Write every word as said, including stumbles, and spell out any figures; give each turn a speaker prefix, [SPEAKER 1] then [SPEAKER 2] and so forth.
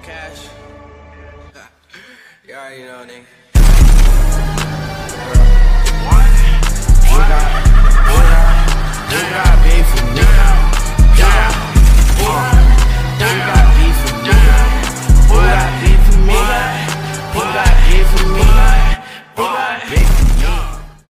[SPEAKER 1] cash. You already know, nigga. What? We got, we got, we got.